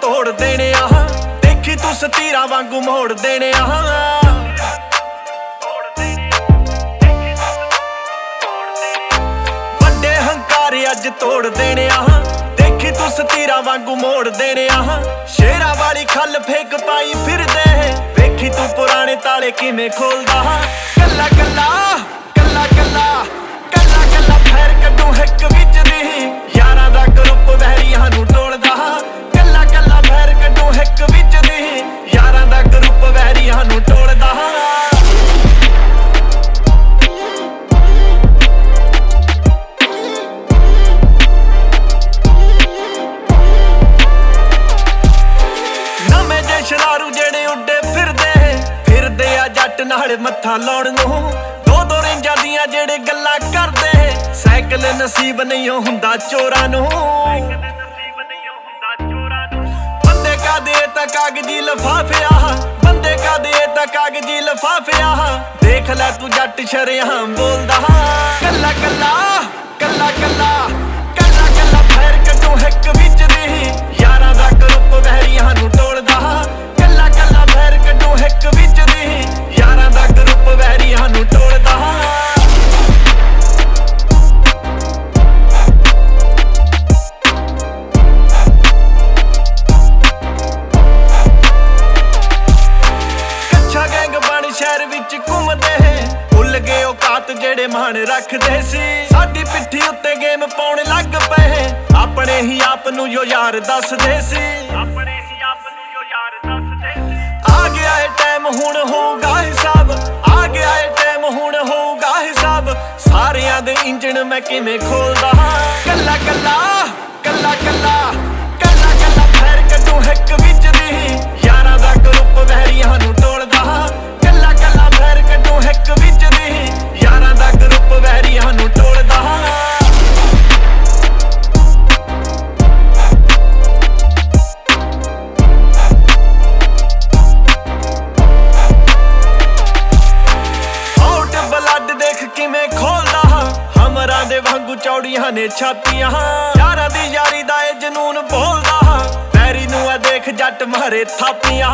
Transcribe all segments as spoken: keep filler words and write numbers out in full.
ਤੋੜ ਦੇਣੇ ਆ, ਦੇਖੀ ਤੂੰ ਸਤੀਰਾਂ ਵਾਂਗੂ ਮੋੜ ਦੇਣੇ ਆ। ਵੱਡੇ ਹੰਕਾਰੇ ਅੱਜ ਤੋੜ ਦੇਣੇ ਆ, ਦੇਖੀ ਤੂੰ ਸਤੀਰਾਂ ਵਾਂਗੂ ਮੋੜ ਦੇਣੇ ਆ। ਸ਼ੇਰਾਂ ਵਾਲੀ ਖੱਲ ਫੇਕ ਪਾਈ ਫਿਰਦੇ, ਵੇਖੀ ਤੂੰ ਪੁਰਾਣੇ ਤਾਲੇ ਕਿਵੇਂ ਖੋਲਦਾ। ਕੱਲਾ ਕੱਲਾ ਕੱਲਾ ਕੱਲਾ ਕੱਲਾ ਕੱਲਾ ਫੈਰ ਕੱਢੂ ਹਿੱਕ ਵਿੱਚ ਦੀ, ਯਾਰਾਂ ਦਾ ਗਰੁੱਪ ਵਹਿਰੀਆਂ ਨੂੰ ਟੋਲਦਾ। ਕੱਲਾ ਕੱਲਾ ਫੈਰ ਕੱਢੂ ਹਿੱਕ ਵਿੱਚ ਦੀ, ਯਾਰਾਂ ਦਾ ਗਰੁੱਪ ਵਹਿਰੀਆਂ ਨੂੰ ਟੋਲਦਾ। ਨਵੇਂ ਜੇ ਸ਼ਰਾਰੂ ਜਿਹੜੇ ਉੱਡੇ ਫਿਰਦੇ, ਫਿਰਦੇ ਆ ਜੱਟ ਨਾਲ ਮੱਥਾ ਲਾਉਣ ਨੂੰ। ਦੋ ਦੋ ਰੇਂਜਾਂ ਦੀਆਂ ਜਿਹੜੇ ਗੱਲਾਂ ਕਰਦੇ, ਸਾਈਕਲ ਨਸੀਬ ਨਹੀਂ ਹੁੰਦਾ ਚੋਰਾਂ ਨੂੰ। ਬੰਦੇ ਕਾਦੇ ਤਾਂ ਕਾਗਜ਼ੀ ਲਿਫਾਫਿਆ, ਬੰਦੇ ਕਾਦੇ ਤਾਂ ਕਾਗਜ਼ੀ ਲਿਫਾਫਿਆ। ਦੇਖ ਲੈ ਤੂੰ ਜੱਟ ਸ਼ਰੇਆਮ ਬੋਲਦਾ। ਕੱਲਾ ਕੱਲਾ ਕੱਲਾ ਕੱਲਾ ਕੱਲਾ ਕੱਲਾ ਫੈਰ ਕੱਢੂ ਹਿੱਕ ਵਿੱਚ ਦੀ, ਯਾਰਾਂ ਦਾ ਗਰੁੱਪ ਵਹਿਰੀਆਂ ਨੂੰ ਟੋਲਦਾ। ਕੱਲਾ ਕੱਲਾ ਫੈਰ ਕੱਢੂ ਹਿੱਕ ਵਿੱਚ ਦੀ, ਯਾਰਾਂ ਦਾ ਗਰੁੱਪ ਵਹਿਰੀਆਂ ਨੂੰ ਟੋਲਦਾ। ਕੱਛਾ ਗੈਂਗ ਬਣ ਸ਼ਹਿਰ ਵਿੱਚ ਘੁੰਮਦੇ, ਭੁੱਲ ਗਏ ਔਕਾਤ ਜਿਹੜੇ ਮਾਣ ਰੱਖਦੇ ਸੀ। ਸਾਡੀ ਪਿੱਠੀ ਉੱਤੇ ਗੇਮ ਪਾਉਣ ਲੱਗ ਪਏ, ਆਪਣੇ ਹੀ ਆਪ ਨੂੰ ਜੋ ਯਾਰ ਦੱਸਦੇ ਸੀ। ਆਪਣੇ ਹੀ ਆਪ ਨੂੰ ਜੋ ਯਾਰ ਦੱਸਦੇ ਸੀ। ਆ ਗਿਆ ਏ ਟਾਈਮ ਹੁਣ ਹੋਊਗਾ ਹਿਸਾਬ, ਆ ਗਿਆ ਏ ਟਾਈਮ ਹੁਣ ਹੋਊਗਾ ਹਿਸਾਬ। ਸਾਰਿਆਂ ਦੇ ਇੰਜਣ ਮੈਂ ਕਿਵੇਂ ਖੋਲਦਾ। ਕੱਲਾ ਕੱਲਾ ਕੱਲਾ ਕੱਲਾ ਕੱਲਾ ਕੱਲਾ ਫੈਰ ਕੱਢੂ ਹਿੱਕ ਵਿੱਚ ਦੀ, ਯਾਰਾਂ ਦਾ ਗਰੁੱਪ ਵਹਿਰੀਆਂ ਨੂੰ ਟੋਲਦਾ। ਕੱਲਾ ਕੱਲਾ ਫੈਰ ਕੱਢੂ ਹਿੱਕ ਵਿੱਚ ਦੀ, ਯਾਰਾਂ ਦਾ ਗਰੁੱਪ ਵਹਿਰੀਆਂ ਨੂੰ ਟੋਲਦਾ। ਆਊਟ ਬਲੱਡ ਦੇਖ ਕਿਵੇਂ ਖੋਲਦਾ, ਹਮਰਾਂ ਦੇ ਵਾਂਗੂ ਚੌੜੀਆਂ ਨੇ ਛਾਤੀਆਂ। ਯਾਰਾਂ ਦੀ ਯਾਰੀ ਦਾ ਇਹ ਜਨੂਨ ਬੋਲਦਾ, ਵੈਰੀ ਨੂੰ ਆ ਦੇਖ ਜੱਟ ਮਾਰੇ ਥਾਪੀਆਂ।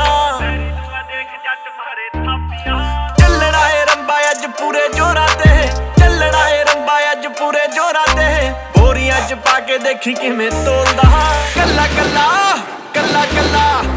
ਚੱਲਣਾ ਏ ਰੰਬਾ ਅੱਜ ਪੂਰੇ ਜੋਰਾਂ ਤੇ, ਚੱਲਣਾ ਏ ਰੰਬਾ ਅੱਜ ਪੂਰੇ ਜੋਰਾਂ ਤੇ। ਬੋਰੀਆਂ ਚ ਪਾ ਕੇ ਦੇਖੀ ਕਿਵੇਂ ਤੋਲਦਾ। ਕੱਲਾ ਕੱਲਾ ਕੱਲਾ ਕੱਲਾ